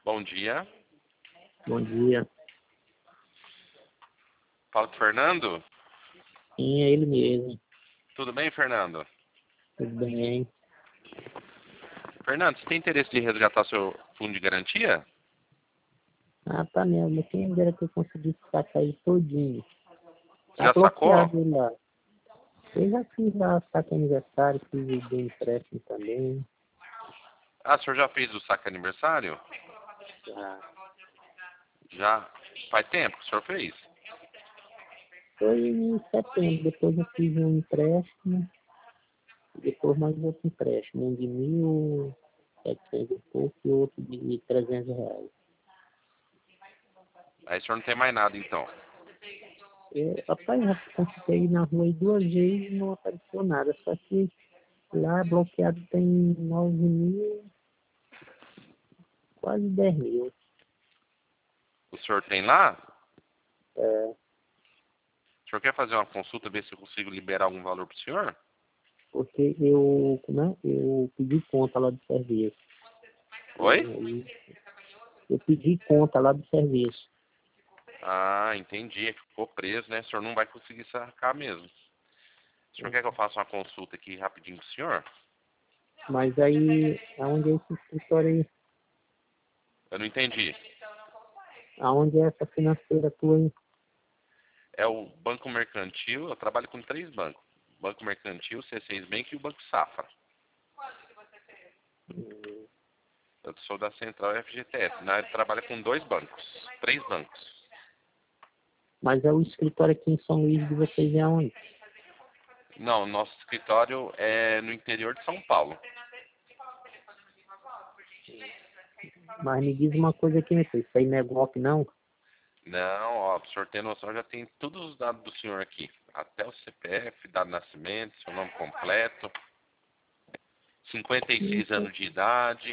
Bom dia. Bom dia. Fala com o Fernando? Sim, é ele mesmo. Tudo bem, Fernando? Tudo bem? Fernando, você tem interesse de resgatar seu fundo de garantia? Ah, tá mesmo. Quem dera que eu conseguisse sacar ele todinho. Você Tá já sacou? bloqueado ele lá. Eu já fiz lá saque aniversário, fiz o do empréstimo também. Ah, o senhor já fez o saque aniversário? Já. Já faz tempo que o senhor fez? Foi em setembro, depois eu fiz um empréstimo, depois mais outro empréstimo, um de 1.700 e pouco e outro de R$ 300. Aí o senhor não tem mais nada, então. Rapaz, já consultei na rua aí 2 vezes e não apareceu nada, só que lá bloqueado tem 9.000, quase 10.000. O senhor tem lá? É, O senhor quer fazer uma consulta, ver se eu consigo liberar algum valor para o senhor? porque eu pedi conta lá do serviço. Oi? Aí, eu pedi conta lá do serviço. Ah, entendi. Ficou preso, né? O senhor não vai conseguir sacar mesmo. O senhor quer que eu faça uma consulta aqui rapidinho com o senhor? Mas aí, aonde é esse escritório aí? Eu não entendi. Aonde é essa financeira tua aí? É o Banco Mercantil, eu trabalho com 3 bancos. Banco Mercantil, C6 Bank e o Banco Safra. Hum, Eu sou da Central FGTS. Na área trabalha com 2 bancos, 3 bancos. Mas é o escritório aqui em São Luís de vocês é aonde? Não, nosso escritório é no interior de São Paulo. Mas me diz uma coisa aqui, meu filho, isso aí não é golpe não? Não, ó, pro senhor ter noção, já tem todos os dados do senhor aqui. Até o CPF, dado de nascimento, seu nome completo, 56 Isso, anos de idade.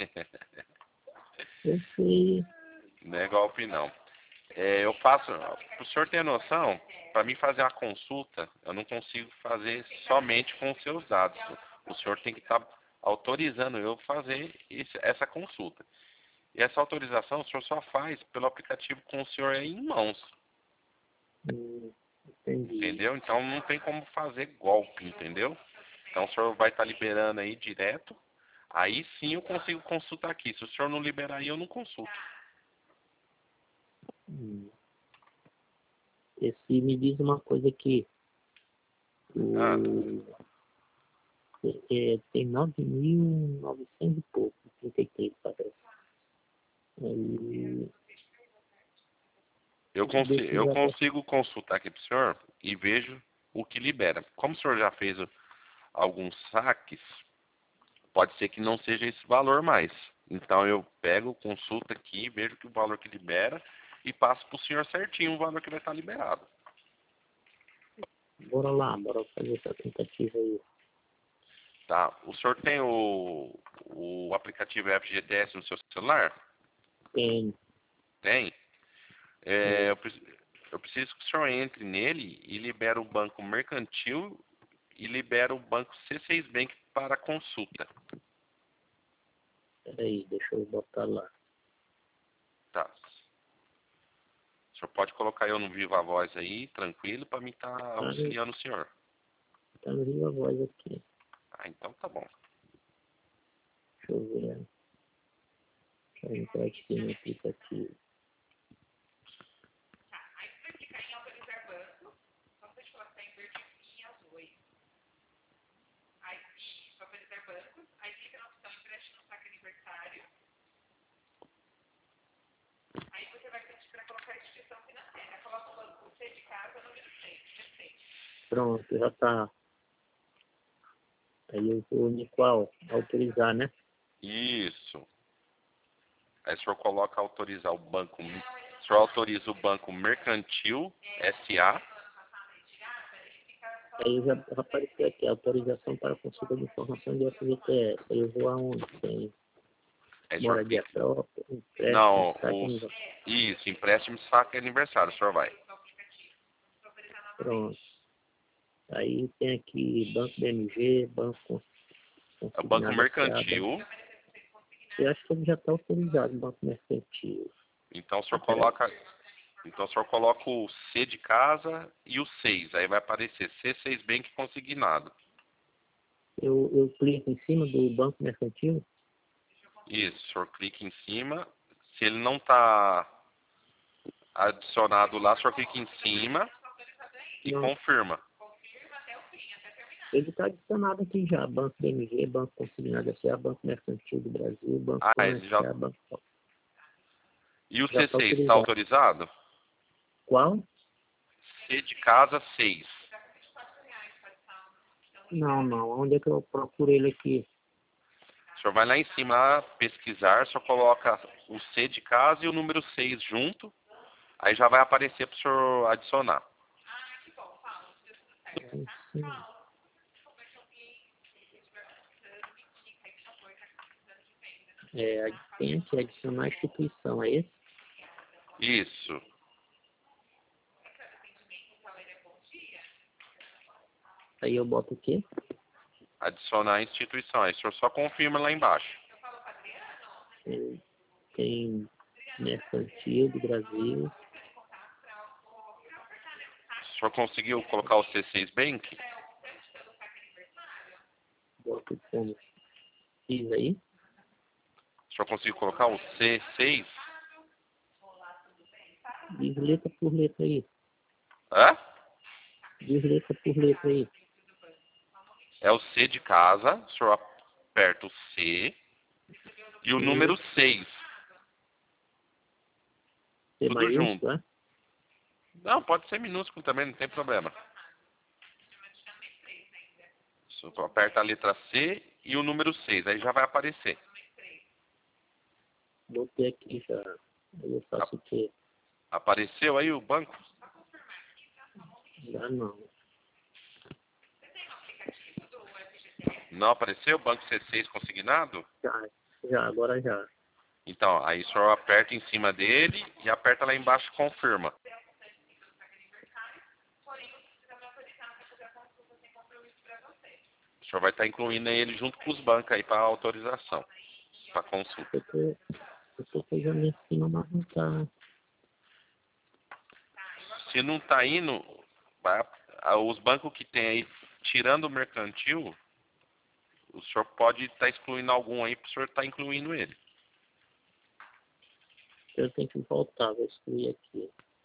eu sei. Não é golpe, não. Eu faço, para o senhor ter noção, para mim fazer uma consulta, eu não consigo fazer somente com os seus dados. O senhor tem que estar autorizando eu fazer essa consulta. E essa autorização o senhor só faz pelo aplicativo com o senhor aí em mãos. Entendi. Entendeu? Então não tem como fazer golpe, entendeu? Então o senhor vai estar liberando aí direto. Aí sim eu consigo consultar aqui. Se o senhor não liberar aí, eu não consulto. Hum. Esse me diz uma coisa aqui. Ah, O, tem 9.900 e pouco, 33 parece. Aí, deixa eu eu já até. consigo consultar aqui para o senhor e vejo o que libera. Como o senhor já fez alguns saques, pode ser que não seja esse valor mais. Então eu pego, consulto aqui, vejo que o valor que libera e passo para o senhor certinho o valor que vai estar liberado. Bora lá, bora fazer essa tentativa aí. Tá? O senhor tem o aplicativo FGTS no seu celular? Tem, Tem? É, tem. eu preciso que o senhor entre nele e libere o banco mercantil e libere o banco C6 Bank para consulta. Peraí, deixa eu botar lá. Tá? O senhor pode colocar eu no Viva Voz aí, tranquilo, para mim estar auxiliando o senhor. Tá no Viva Voz aqui. Ah, então tá bom. Deixa eu ver. Deixa eu entrar aqui no aplicativo. Pronto, já tá. Aí eu vou em qual? Autorizar, né? Isso. Aí o senhor coloca autorizar o banco. O senhor autoriza o banco mercantil SA. Aí eu já apareceu aqui, autorização para consulta de informação de FGTS. Aí eu vou aonde? Tem Aí o senhor moradia clica. própria, empréstimo, Não, saque aniversário. isso, empréstimo, saque e aniversário, o senhor vai. Pronto. Aí tem aqui Banco BMG, Banco É o banco Consignado SA, mercantil. Eu acho que ele já está autorizado no Banco Mercantil. Então o senhor coloca. Então o senhor coloca o C de casa e o 6. Aí vai aparecer C6 Bank consignado. Eu clico em cima do Banco Mercantil? Isso, o senhor clica em cima. Se ele não está adicionado lá, o senhor clica em cima e Não. confirma. Ele está adicionado aqui já. Banco BMG, Banco Consignado SA, Banco Mercantil do Brasil, Banco Ele já. SA, Banco... E o Já está C6 está autorizado. autorizado? Qual? C de casa 6. Não. Onde é que eu procuro ele aqui? O senhor vai lá em cima pesquisar, só coloca o C de casa e o número 6 junto. Aí já vai aparecer para o senhor adicionar. Sim. Tem aqui, adicionar instituição, é esse? Isso. Aí eu boto o quê? Adicionar a instituição. Aí o senhor só confirma lá embaixo. Tem Mercantil do Brasil. O senhor conseguiu colocar o C6 Bank? Boto como? Fiz aí. O senhor conseguiu colocar o C6? Diz letra por letra aí. Hã? Diz letra por letra aí. É o C de casa. O senhor aperta o C e o número 6. C Tudo junto. maiúsculo, é? Não, pode ser minúsculo também, não tem problema. O senhor aperta a letra C e o número 6. Aí já vai aparecer. Botei aqui já. Aí eu faço o quê? Apareceu aí o banco? Já não. Não apareceu o banco C6 consignado? Agora já. Então, aí o senhor aperta em cima dele e aperta lá embaixo confirma. O senhor vai estar incluindo ele junto com os bancos aí para autorização, para consulta. Eu tô fazendo em cima, mas não tá. Se não está indo, os bancos que tem aí, tirando o mercantil, o senhor pode estar excluindo algum aí para o senhor estar incluindo ele. Eu tenho que voltar, vou excluir aqui.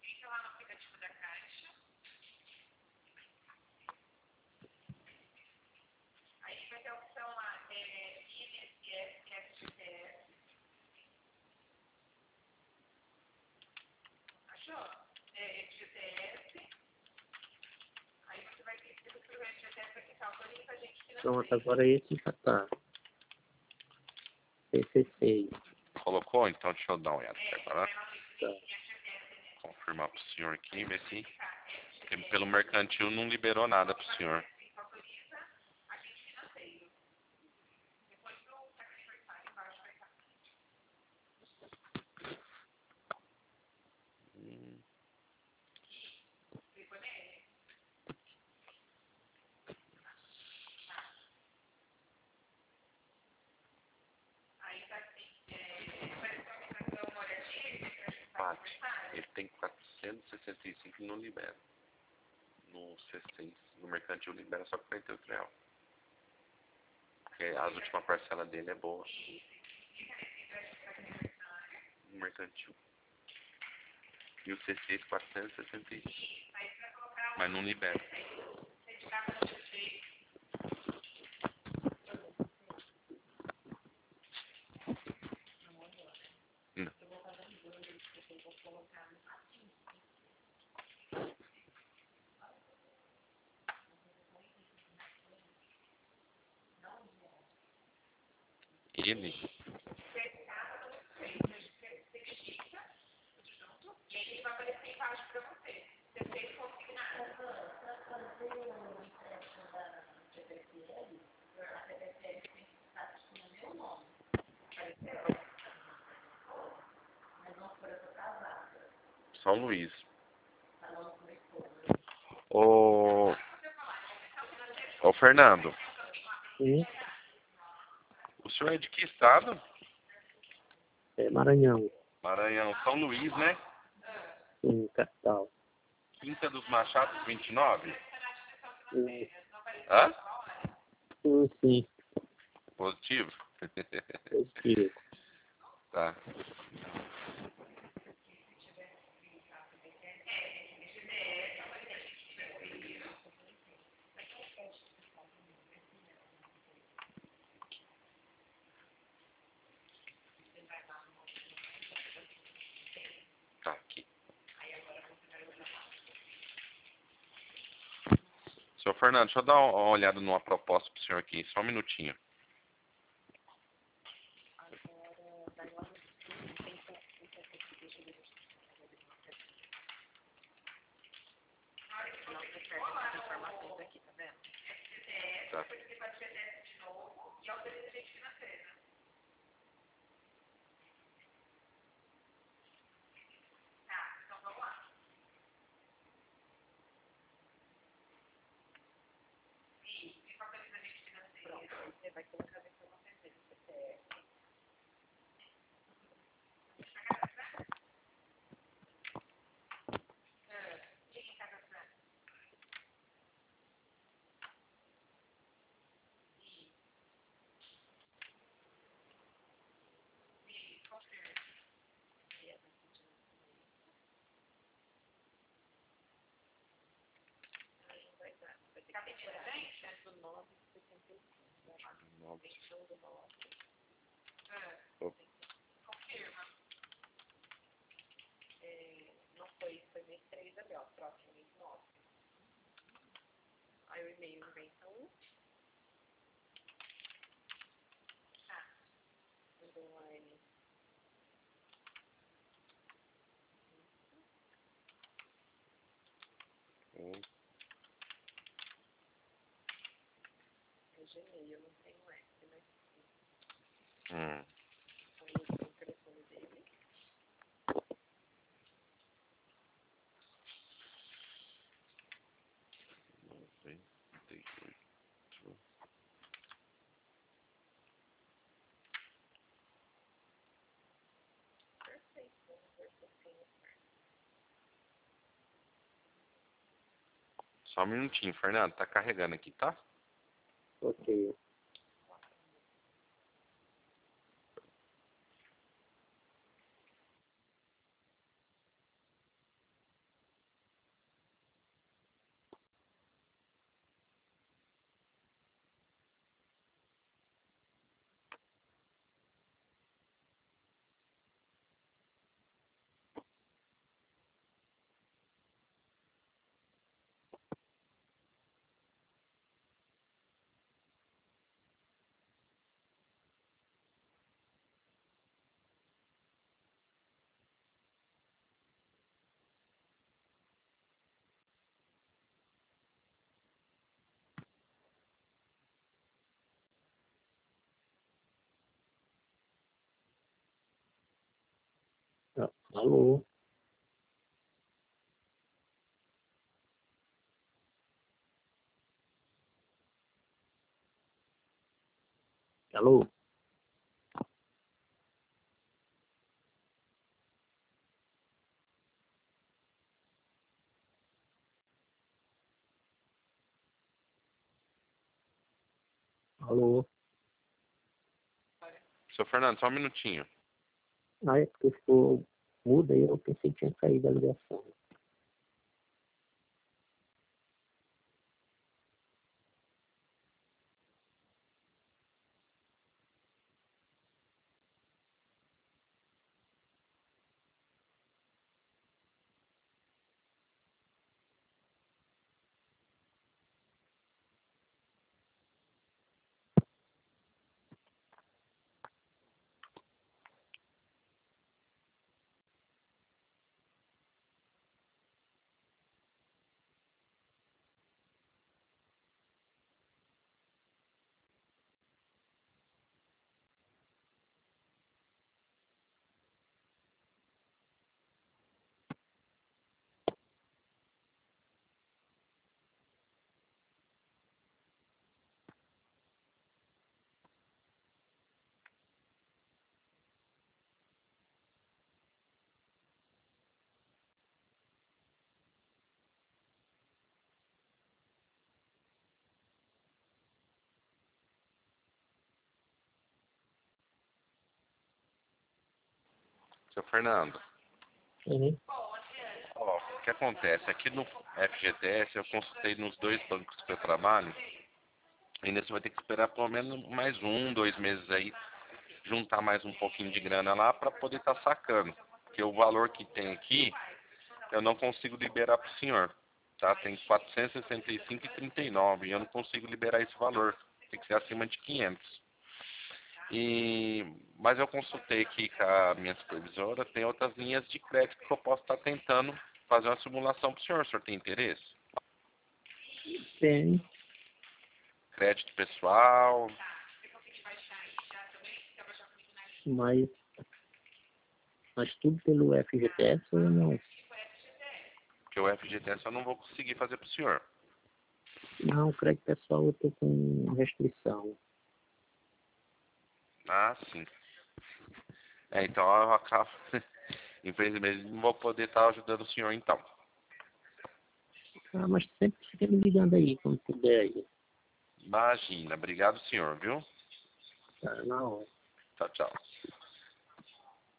Pronto, agora esse já tá. PC6. Colocou? Então deixa eu dar uma olhada aqui agora. Tá. Confirmar para o senhor aqui, ver se pelo mercantil não liberou nada para o senhor. Ele tem 465 e não libera. No C6, no mercantil libera só 48 reais. Porque as últimas parcelas dele é boa. No mercantil. E o C6 465. Mas não libera. Não. Ele São Luís. Ô Fernando, Sim. o senhor é de que estado? É Maranhão. Maranhão, São Luís, né? Sim, capital. Quinta dos Machados, 29. Sim, Hã? sim. Positivo? Positivo. Tá. Tá aqui. Senhor Fernando, deixa eu dar uma olhada numa proposta pro senhor aqui, só um minutinho. Tá. Hum. Só um minutinho, Fernando. Tá carregando aqui, tá? Ok. Ah, alô? Alô? Alô? Senhor Fernando, só um minutinho. Ah, é porque ficou muda aí, eu pensei que tinha caído a ligação. Seu Fernando, Uhum. ó, o que acontece? Aqui no FGTS eu consultei nos dois bancos que eu trabalho, e ainda você vai ter que esperar pelo menos mais 2 meses aí, juntar mais um pouquinho de grana lá para poder estar sacando. Porque o valor que tem aqui, eu não consigo liberar para o senhor. Tá? Tem 465,39 e eu não consigo liberar esse valor. Tem que ser acima de 500. Mas eu consultei aqui com a minha supervisora, tem outras linhas de crédito que eu posso estar tentando fazer uma simulação para o senhor. O senhor tem interesse? Tem, Crédito pessoal, mas, mas tudo pelo FGTS ou não? porque o FGTS eu não vou conseguir fazer para o senhor. Não, crédito pessoal eu tô com restrição. Ah, sim. Então eu acabo, infelizmente, não vou poder estar ajudando o senhor então. Ah, mas sempre fica me ligando aí, quando puder aí. Imagina, obrigado senhor, viu? Tá, na hora. Tchau, tchau.